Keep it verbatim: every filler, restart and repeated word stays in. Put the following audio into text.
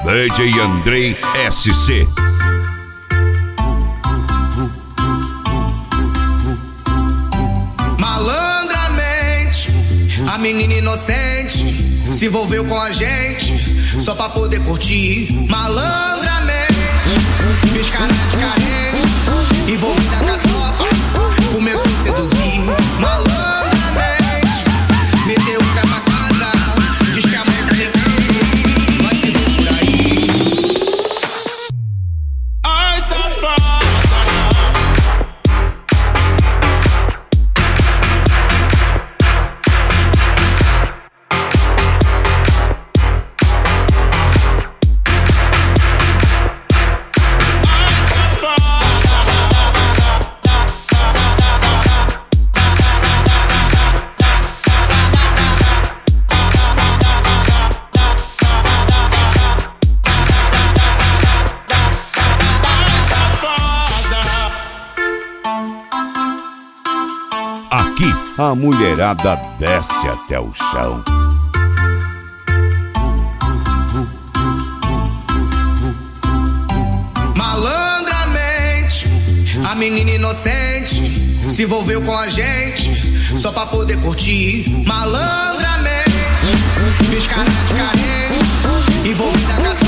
D J Andrei S C. Malandramente, a menina inocente se envolveu com a gente só pra poder curtir. Malandramente, fez cara de carente, envolvida com a tropa, começou a seduzir. Malandramente, meteu o pé pra casa, diz que a mãe tá repente, vai se ver por aí. Ai, safada. Aqui a mulherada desce até o chão. Malandramente, a menina inocente se envolveu com a gente só pra poder curtir. Malandramente, fez cara de carente, envolvida com a